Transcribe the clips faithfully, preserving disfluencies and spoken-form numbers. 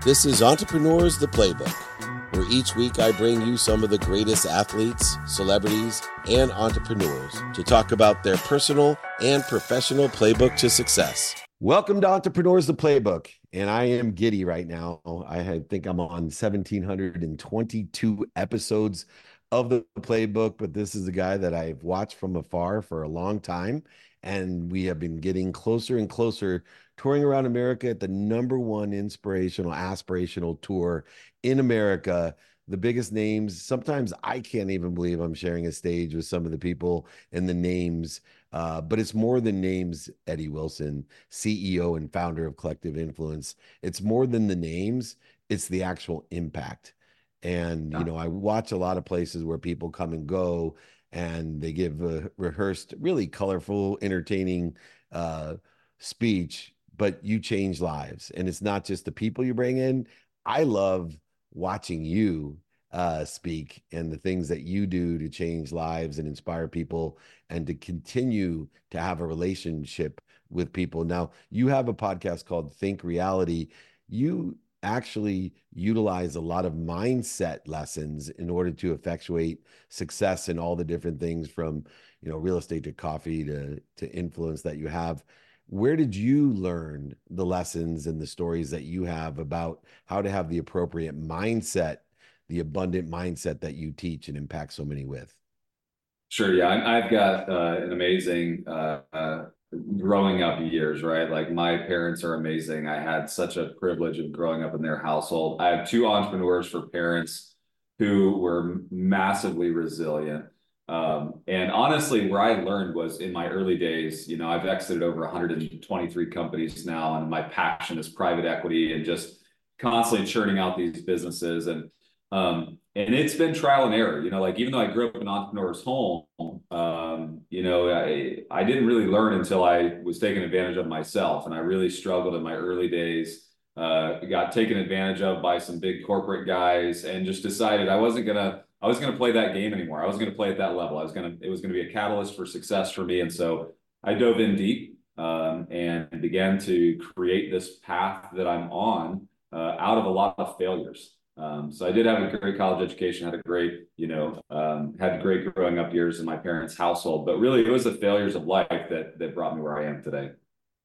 This is Entrepreneurs the Playbook, where each week I bring you some of the greatest athletes, celebrities, and entrepreneurs to talk about their personal and professional playbook to success. Welcome to Entrepreneurs the Playbook, and I am giddy right now. I think I'm on one thousand seven hundred twenty-two episodes of the playbook, but this is a guy that I've watched from afar for a long time, and we have been getting closer and closer, touring around America at the number one inspirational, aspirational tour in America. The biggest names. Sometimes I can't even believe I'm sharing a stage with some of the people and the names, uh, but it's more than names. Eddie Wilson, C E O and founder of Collective Influence. It's more than the names. It's the actual impact. And, you know, I watch a lot of places where people come and go and they give a rehearsed, really colorful, entertaining uh, speech, but you change lives. And it's not just the people you bring in. I love watching you uh, speak and the things that you do to change lives and inspire people and to continue to have a relationship with people. Now, you have a podcast called Think Reality. You actually utilize a lot of mindset lessons in order to effectuate success in all the different things from, you know, real estate to coffee to, to influence that you have. Where did you learn the lessons and the stories that you have about how to have the appropriate mindset, the abundant mindset that you teach and impact so many with? Sure. Yeah, I- I've got uh, an amazing uh, uh, growing up years, right? Like my parents are amazing. I had such a privilege of growing up in their household. I have two entrepreneurs for parents who were massively resilient. Um, and honestly, where I learned was in my early days. You know, I've exited over one hundred twenty-three companies now, and my passion is private equity and just constantly churning out these businesses. And um, and it's been trial and error, you know, like even though I grew up in an entrepreneur's home, um, you know, I, I didn't really learn until I was taken advantage of myself. And I really struggled in my early days, uh, got taken advantage of by some big corporate guys and just decided I wasn't gonna, I was gonna play that game anymore. I was gonna play at that level. I was gonna, it was gonna be a catalyst for success for me. And so I dove in deep, um, and began to create this path that I'm on, uh, out of a lot of failures. Um, so I did have a great college education, had a great, you know, um, had great growing up years in my parents' household, but really it was the failures of life that that brought me where I am today.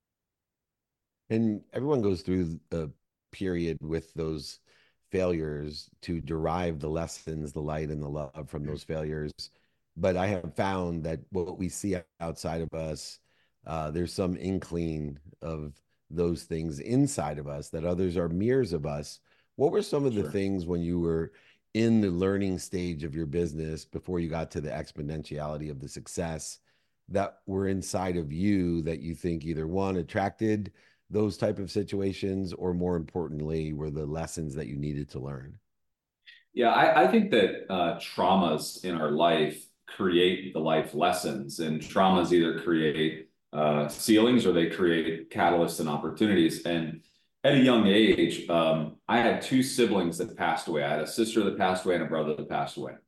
And everyone goes through a period with those failures to derive the lessons, the light and the love from those failures. But I have found that what we see outside of us, uh, there's some inkling of those things inside of us that others are mirrors of us. What were some of the Sure. things when you were in the learning stage of your business before you got to the exponentiality of the success that were inside of you that you think either one attracted those type of situations, or more importantly, were the lessons that you needed to learn? Yeah, I, I think that uh, traumas in our life create the life lessons, and traumas either create uh, ceilings or they create catalysts and opportunities. And at a young age, um, I had two siblings that passed away. I had a sister that passed away and a brother that passed away.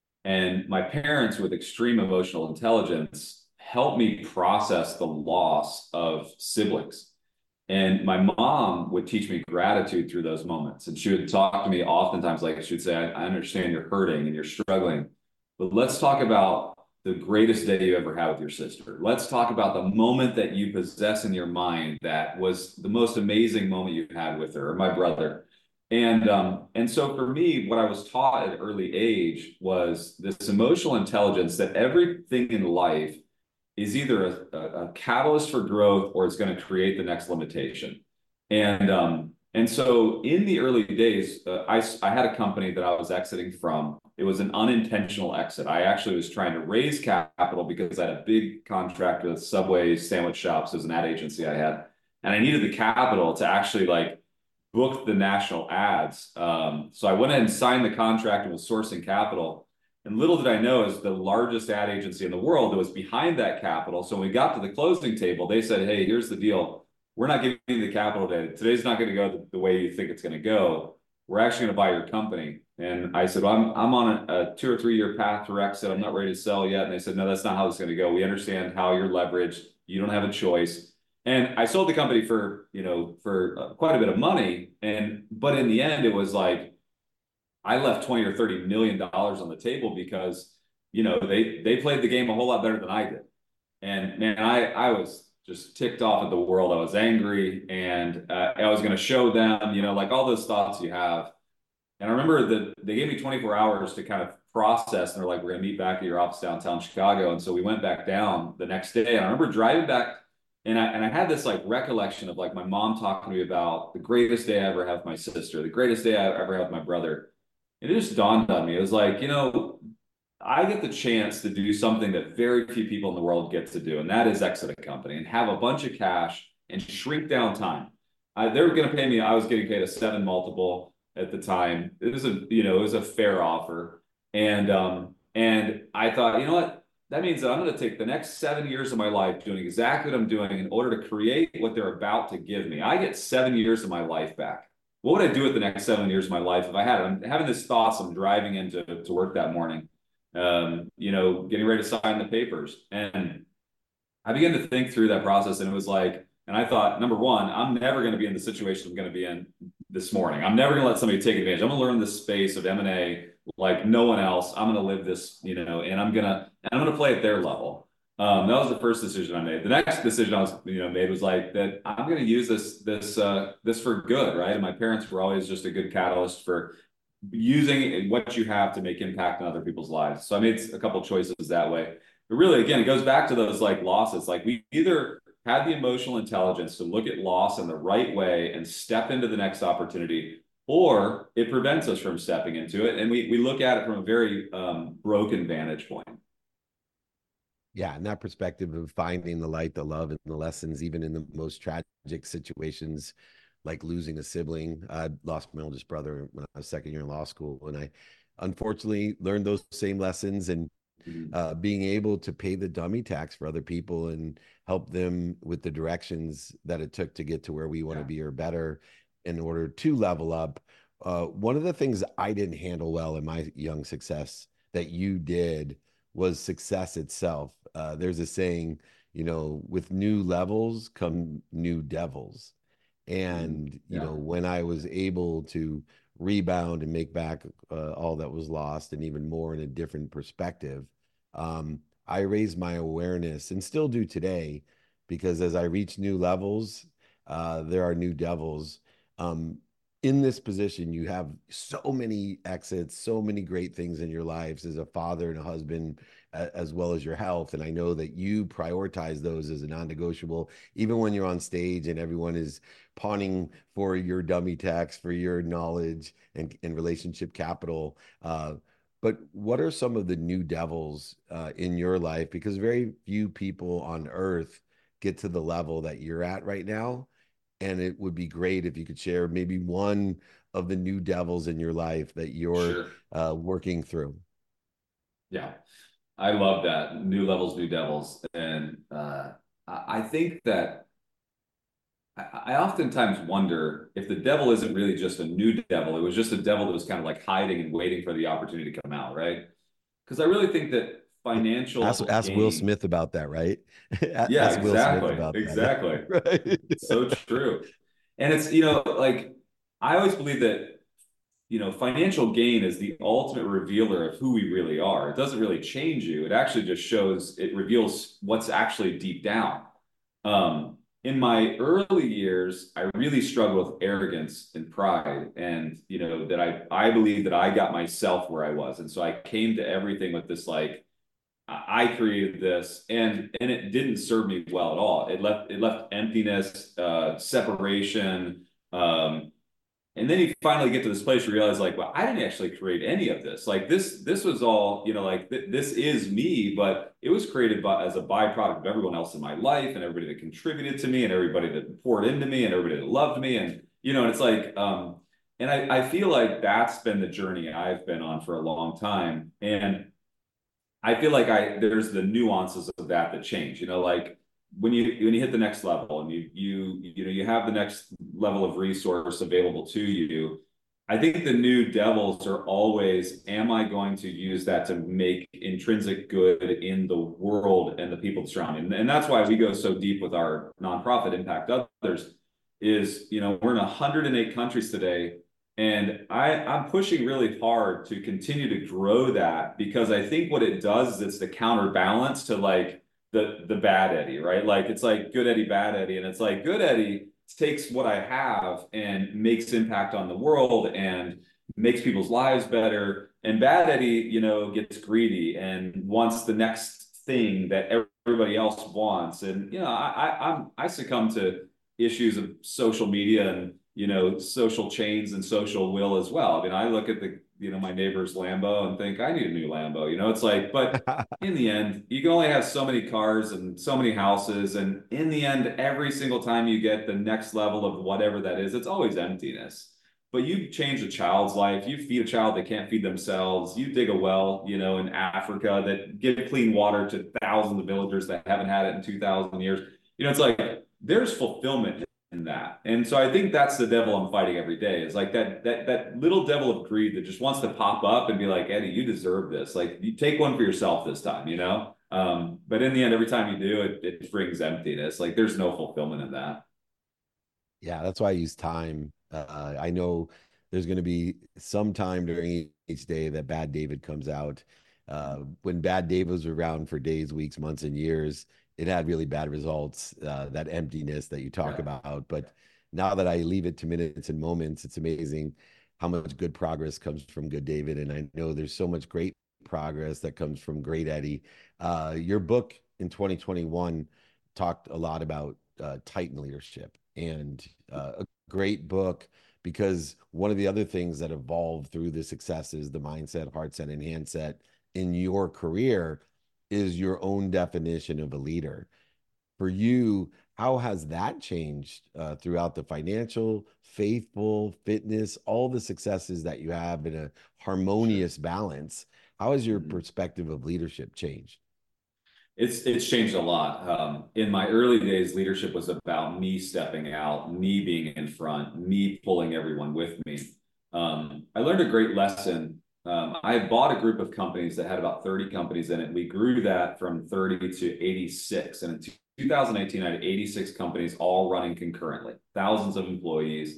And my parents, with extreme emotional intelligence, helped me process the loss of siblings. And my mom would teach me gratitude through those moments. And she would talk to me oftentimes, like she would say, I, I understand you're hurting and you're struggling, but let's talk about the greatest day you ever had with your sister. Let's talk about the moment that you possess in your mind that was the most amazing moment you had with her or my brother. And um, and so for me, what I was taught at an early age was this emotional intelligence that everything in life is either a, a, a catalyst for growth or it's going to create the next limitation. And um, and so in the early days, uh, I, I had a company that I was exiting from. It was an unintentional exit. I actually was trying to raise capital because I had a big contract with Subway sandwich shops as an ad agency I had. And I needed the capital to actually like book the national ads. Um, so I went ahead and signed the contract and was sourcing capital. And little did I know, as the largest ad agency in the world that was behind that capital. So when we got to the closing table, they said, hey, here's the deal. We're not giving you the capital today. Today's not going to go the, the way you think it's going to go. We're actually going to buy your company. And I said, well, I'm, I'm on a, a two or three year path to exit. I'm not ready to sell yet. And they said, no, that's not how it's going to go. We understand how you're leveraged. You don't have a choice. And I sold the company for, you know, for uh, quite a bit of money. And, but in the end, it was like, I left twenty or thirty million dollars on the table because, you know, they, they played the game a whole lot better than I did. And man, I, I was just ticked off at the world. I was angry, and uh, I was going to show them, you know, like all those thoughts you have. And I remember that they gave me twenty-four hours to kind of process, and they're like, we're going to meet back at your office downtown Chicago. And so we went back down the next day. And I remember driving back, and I, and I had this like recollection of like my mom talking to me about the greatest day I ever had with my sister, the greatest day I ever had with my brother. And it just dawned on me. It was like, you know, I get the chance to do something that very few people in the world get to do, and that is exit a company and have a bunch of cash and shrink down time. I, they were going to pay me. I was getting paid a seven multiple at the time. It was a, you know, it was a fair offer, and um, and I thought, you know what, that means that I'm going to take the next seven years of my life doing exactly what I'm doing in order to create what they're about to give me. I get seven years of my life back. What would I do with the next seven years of my life if I had it? I'm having this thoughts. I'm driving into to work that morning, um, you know, getting ready to sign the papers. And I began to think through that process, and it was like, and I thought, number one, I'm never going to be in the situation I'm going to be in this morning. I'm never going to let somebody take advantage. I'm going to learn this space of M and A like no one else. I'm going to live this, you know, and I'm going to, and I'm going to play at their level. Um, that was the first decision I made. The next decision I was, you know, made was like that I'm going to use this, this, uh, this for good, right? And my parents were always just a good catalyst for using what you have to make impact on other people's lives. So I made a couple of choices that way. But really, again, it goes back to those like losses. Like we either had the emotional intelligence to look at loss in the right way and step into the next opportunity, or it prevents us from stepping into it. And we, we look at it from a very um, broken vantage point. Yeah, and that perspective of finding the light, the love, and the lessons, even in the most tragic situations, like losing a sibling. I lost my oldest brother when I was second year in law school, and I unfortunately learned those same lessons, and uh, being able to pay the dummy tax for other people and help them with the directions that it took to get to where we want to yeah. be or better in order to level up. Uh, one of the things I didn't handle well in my young success that you did was success itself. Uh, there's a saying, you know, with new levels come new devils. And, you yeah. know, when I was able to rebound and make back uh, all that was lost and even more in a different perspective, um, I raised my awareness and still do today, because as I reach new levels, uh, there are new devils. Um, in this position, you have so many exits, so many great things in your lives as a father and a husband, as well as your health. And I know that you prioritize those as a non-negotiable, even when you're on stage and everyone is pawning for your dummy tax, for your knowledge and, and relationship capital. Uh, but what are some of the new devils uh, in your life? Because very few people on earth get to the level that you're at right now. And it would be great if you could share maybe one of the new devils in your life that you're sure. uh, working through. Yeah, I love that. New levels, new devils. And uh, I think that I, I oftentimes wonder if the devil isn't really just a new devil. It was just a devil that was kind of like hiding and waiting for the opportunity to come out, right? Because I really think that financial ask, ask Will Smith about that, right? Yeah, ask exactly. Will Smith about exactly. That. Right. So true. And it's, you know, like I always believe that, you know, financial gain is the ultimate revealer of who we really are. It doesn't really change you. It actually just shows, it reveals what's actually deep down. Um, in my early years, I really struggled with arrogance and pride, and, you know, that I, I believe that I got myself where I was. And so I came to everything with this, like, I created this, and and it didn't serve me well at all. It left it left emptiness, uh, separation, um, and then you finally get to this place where you realize, like, well, I didn't actually create any of this. Like this this was all, you know, like th this is me, but it was created by as a byproduct of everyone else in my life and everybody that contributed to me and everybody that poured into me and everybody that loved me, and you know, and it's like, um, and I I feel like that's been the journey I've been on for a long time, and I feel like I there's the nuances of that that change, you know, like when you when you hit the next level and you you you know you have the next level of resource available to you. I think the new devils are always, am I going to use that to make intrinsic good in the world and the people surrounding? And, and that's why we go so deep with our nonprofit Impact Others is, you know, we're in one hundred eight countries today. And I, I'm pushing really hard to continue to grow that because I think what it does is it's the counterbalance to like the the bad Eddie, right? Like it's like good Eddie, bad Eddie, and it's like good Eddie takes what I have and makes impact on the world and makes people's lives better. And bad Eddie, you know, gets greedy and wants the next thing that everybody else wants. And you know, I, I I'm I succumb to issues of social media and you know social chains and social will as well. I mean, I look at the you know my neighbor's Lambo and think I need a new Lambo. You know, it's like, but in the end, you can only have so many cars and so many houses, and in the end, every single time you get the next level of whatever that is, it's always emptiness. But you change a child's life, you feed a child that can't feed themselves, you dig a well, you know, in Africa that give clean water to thousands of villagers that haven't had it in two thousand years. You know, it's like there's fulfillment in that. And so I think that's the devil I'm fighting every day is like that that that little devil of greed that just wants to pop up and be like, Eddie, you deserve this. Like you take one for yourself this time, you know? Um, but in the end, every time you do it, it brings emptiness. Like there's no fulfillment in that. Yeah, that's why I use time. Uh, I know there's going to be some time during each day that Bad David comes out. Uh, when Bad David was around for days, weeks, months, and years, it had really bad results, uh, that emptiness that you talk Yeah. about. But now that I leave it to minutes and moments, it's amazing how much good progress comes from good David. And I know there's so much great progress that comes from great Eddie. Uh, your book in twenty twenty-one talked a lot about uh, Titan leadership and uh, a great book because one of the other things that evolved through the successes, the mindset, heart set, and handset in your career is your own definition of a leader. For you, how has that changed uh, throughout the financial, faithful, fitness, all the successes that you have in a Sure. harmonious balance? How has your Mhm. perspective of leadership changed? It's it's changed a lot. Um, in my early days, leadership was about me stepping out, me being in front, me pulling everyone with me. Um, I learned a great lesson. Um, I had bought a group of companies that had about thirty companies in it. We grew that from thirty to eighty-six. And in twenty eighteen, I had eighty-six companies all running concurrently, thousands of employees.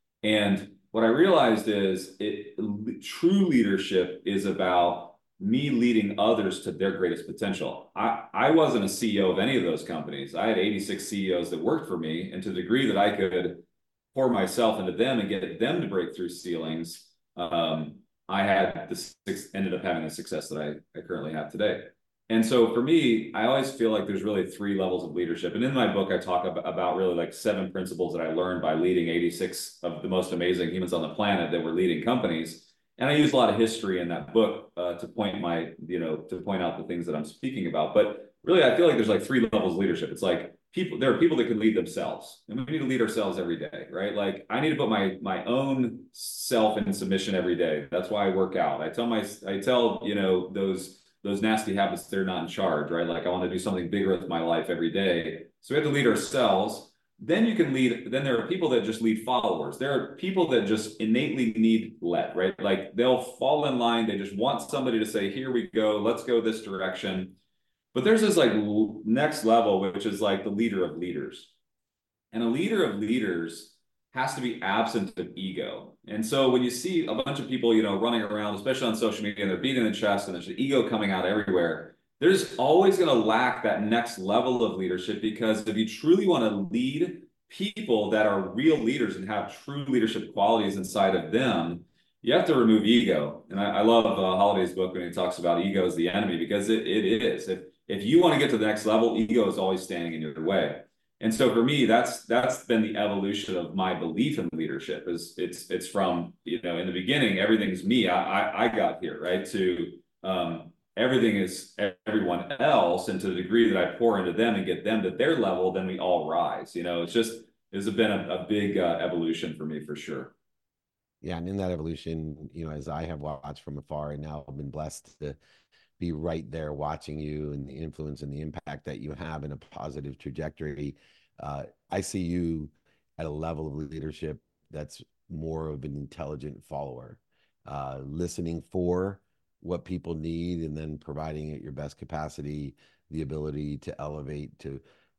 And what I realized is it true leadership is about me leading others to their greatest potential. I, I wasn't a C E O of any of thos companies. I had eighty-six C E Os that worked for me. And to the degree that I could pour myself into them and get them to break through ceilings, um, I had this ended up having the success that I, I currently have today. And so for me, I always feel like there's really three levels of leadership. And in my book, I talk about, about really like seven principles that I learned by leading eighty-six of the most amazing humans on the planet that were leading companies. And I use a lot of history in that book uh, to point my, you know, to point out the things that I'm speaking about. But really, I feel like there's like three levels of leadership. It's like people, there are people that can lead themselves, and we need to lead ourselves every day, right? Like I need to put my my own self in submission every day. That's why I work out. I tell my, I tell you know those those nasty habits, they're not in charge, right? Like I want to do something bigger with my life every day. So we have to lead ourselves. Then you can lead, then there are people that just lead followers. There are people that just innately need led, right? Like they'll fall in line. They just want somebody to say, here we go, let's go this direction. But there's this like next level, which is like the leader of leaders. And a leader of leaders has to be absent of ego. And so when you see a bunch of people, you know, running around, especially on social media, and they're beating the chest and there's the ego coming out everywhere, there's always going to lack that next level of leadership because if you truly want to lead people that are real leaders and have true leadership qualities inside of them, you have to remove ego. And I, I love uh, Holiday's book when he talks about ego as the enemy because it, it is. If, if you want to get to the next level, ego is always standing in your way. And so for me, that's that's been the evolution of my belief in leadership. Is it's it's from you know in the beginning everything's me. I I, I got here right to um, everything is everyone else, and to the degree that I pour into them and get them to their level, then we all rise. You know, it's just it's been a, a big uh, evolution for me for sure. Yeah, and in that evolution, you know, as I have watched from afar and now I've been blessed to be right there watching you and the influence and the impact that you have in a positive trajectory. Uh, I see you at a level of leadership that's more of an intelligent follower, uh, listening for what people need and then providing at your best capacity the ability to elevate to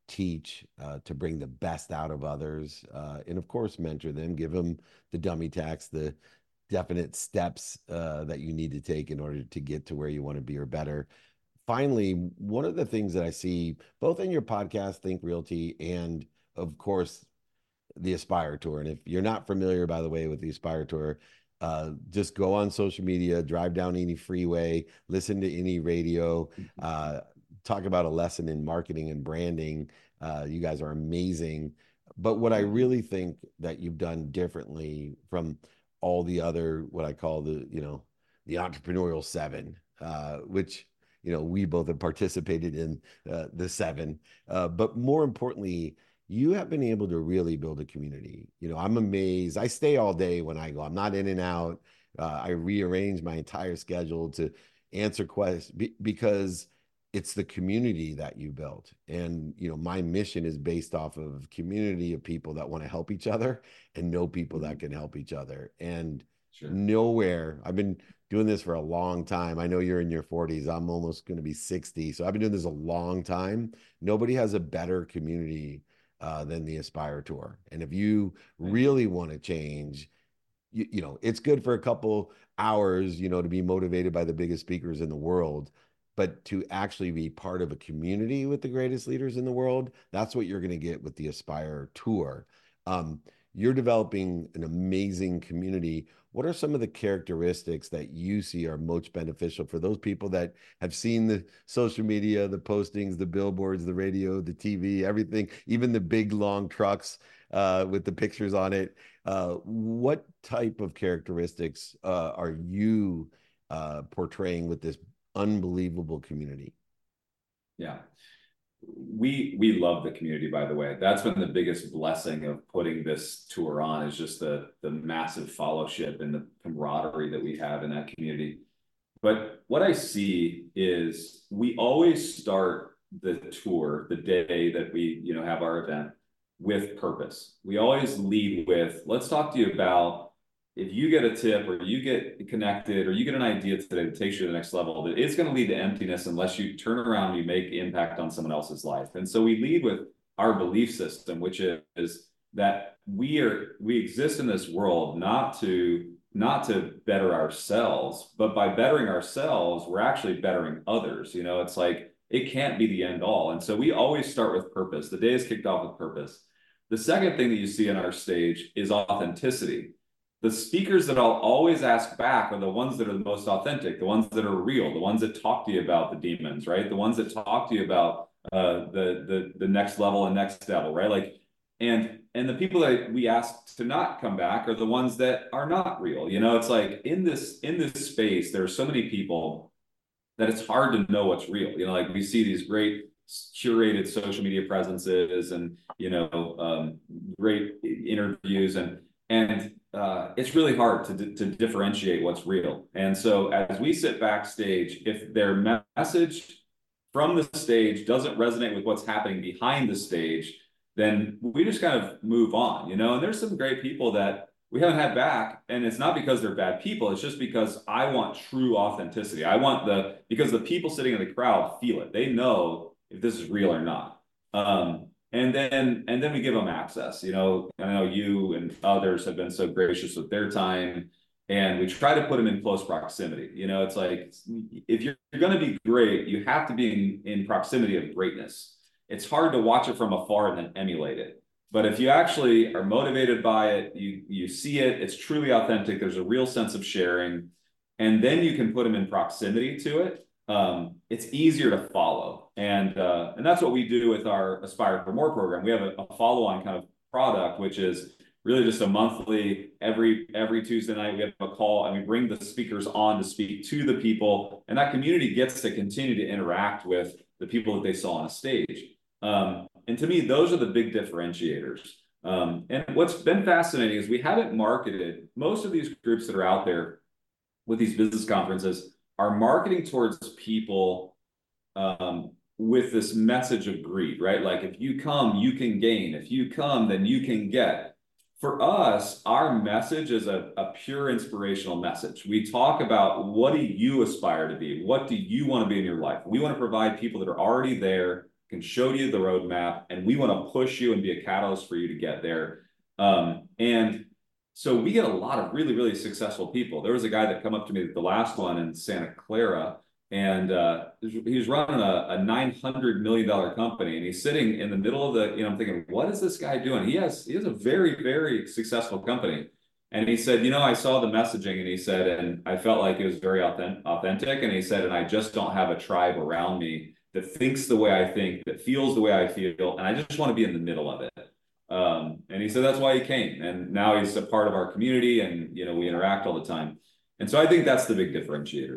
teach, uh, to bring the best out of others, uh, and of course, mentor them, give them the dummy tax, the definite steps uh, that you need to take in order to get to where you want to be or better. Finally, one of the things that I see both in your podcast, Think Realty, and of course, the Aspire Tour. And if you're not familiar, by the way, with the Aspire Tour, uh, just go on social media, drive down any freeway, listen to any radio, uh, talk about a lesson in marketing and branding. Uh, you guys are amazing. But what I really think that you've done differently from all the other, what I call the, you know, the entrepreneurial seven, uh, which, you know, we both have participated in uh, the seven. Uh, but more importantly, you have been able to really build a community. You know, I'm amazed. I stay all day when I go. I'm not in and out. Uh, I rearrange my entire schedule to answer questions be because it's the community that you built. And, you know, my mission is based off of community of people that want to help each other and know people that can help each other. And Sure. nowhere, I've been doing this for a long time. I know you're in your forties. I'm almost going to be sixty. So I've been doing this a long time. Nobody has a better community uh, than the Aspire Tour. And if you really want to change, you, you know, it's good for a couple hours, you know, to be motivated by the biggest speakers in the world. But to actually be part of a community with the greatest leaders in the world, that's what you're going to get with the Aspire Tour. Um, you're developing an amazing community. What are some of the characteristics that you see are most beneficial for those people that have seen the social media, the postings, the billboards, the radio, the T V, everything, even the big long trucks uh, with the pictures on it? Uh, what type of characteristics uh, are you uh, portraying with this unbelievable community? Yeah. We we love the community, by the way. That's been the biggest blessing of putting this tour on, is just the the massive fellowship and the camaraderie that we have in that community. But what I see is we always start the tour, the day that we, you know, have our event, with purpose. We always lead with, let's talk to you about, if you get a tip or you get connected or you get an idea today that takes you to the next level, that it's going to lead to emptiness unless you turn around and you make impact on someone else's life. And so we lead with our belief system, which is that we are, we exist in this world not to, not to better ourselves, but by bettering ourselves, we're actually bettering others. You know, it's like, it can't be the end all. And so we always start with purpose. The day is kicked off with purpose. The second thing that you see on our stage is authenticity. The speakers that I'll always ask back are the ones that are the most authentic, the ones that are real, the ones that talk to you about the demons, right? The ones that talk to you about uh, the, the, the next level and next level, right? Like, and, and the people that we ask to not come back are the ones that are not real. You know, it's like in this, in this space, there are so many people that it's hard to know what's real. You know, like we see these great curated social media presences and, you know, um, great interviews, and, and uh, it's really hard to, to differentiate what's real. And so as we sit backstage, if their message from the stage doesn't resonate with what's happening behind the stage, then we just kind of move on, you know. And there's some great people that we haven't had back, and it's not because they're bad people. It's just because I want true authenticity. I want the, because the people sitting in the crowd feel it. They know if this is real or not. Um, and then, and then we give them access, you know. I know you and others have been so gracious with their time, and we try to put them in close proximity. You know, it's like, if you're, you're going to be great, you have to be in, in proximity of greatness. It's hard to watch it from afar and then emulate it. But if you actually are motivated by it, you, you see it, it's truly authentic, there's a real sense of sharing, and then you can put them in proximity to it, um, it's easier to follow. And, uh, and that's what we do with our Aspire for More program. We have a, a follow-on kind of product, which is really just a monthly, every, every Tuesday night, we have a call and we bring the speakers on to speak to the people, and that community gets to continue to interact with the people that they saw on a stage. Um, and to me, those are the big differentiators. Um, and what's been fascinating is we haven't marketed, most of these groups that are out there with these business conferences are marketing towards people um, with this message of greed, right? Like, if you come, you can gain. If you come, then you can get. For us, our message is a, a pure inspirational message. We talk about, what do you aspire to be? What do you want to be in your life? We want to provide people that are already there can show you the roadmap, and we want to push you and be a catalyst for you to get there. Um, and so we get a lot of really, really successful people. There was a guy that come up to me at the last one in Santa Clara, and uh, he was running a, a nine hundred million dollar company, and he's sitting in the middle of the, you know, I'm thinking, what is this guy doing? He has, he has a very, very successful company. And he said, you know, I saw the messaging, and he said, and I felt like it was very authentic. And he said, and I just don't have a tribe around me that thinks the way I think, that feels the way I feel. And I just want to be in the middle of it. Um, and he said, that's why he came. And now he's a part of our community, and, you know, we interact all the time. And so I think that's the big differentiators.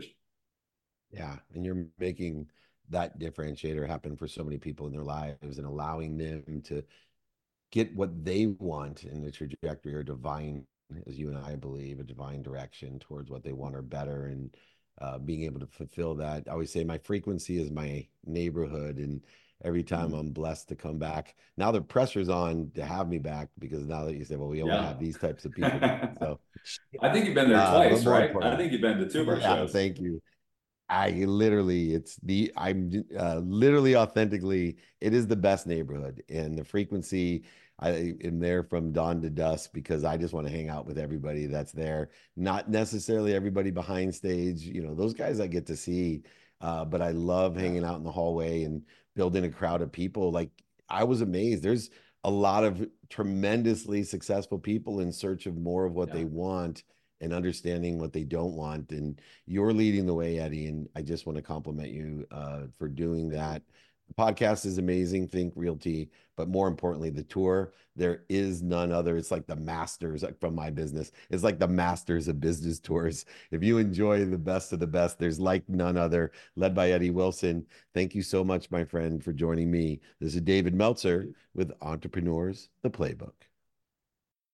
Yeah. And you're making that differentiator happen for so many people in their lives and allowing them to get what they want in the trajectory or divine, as you and I believe, a divine direction towards what they want or better, and uh, being able to fulfill that. I always say my frequency is my neighborhood, and every time I'm blessed to come back. Now the pressure's on to have me back, because now that you say, well, we only Yeah. have these types of people. So I think you've been there uh, twice, right? I think you've been to two of our yeah, shows. thank you. I literally, it's the, I'm uh, literally authentically, it is the best neighborhood, and the frequency, I am there from dawn to dusk because I just want to hang out with everybody that's there. Not necessarily everybody behind stage, you know, those guys I get to see, uh, but I love Yeah. hanging out in the hallway and building a crowd of people. Like, I was amazed. There's a lot of tremendously successful people in search of more of what Yeah. they want and understanding what they don't want. And you're leading the way, Eddie. And I just want to compliment you uh, for doing that. The podcast is amazing, Think Realty, but more importantly, the tour, there is none other. It's like the masters from my business. It's like the masters of business tours. If you enjoy the best of the best, there's like none other, led by Eddie Wilson. Thank you so much, my friend, for joining me. This is David Meltzer with Entrepreneurs, the Playbook.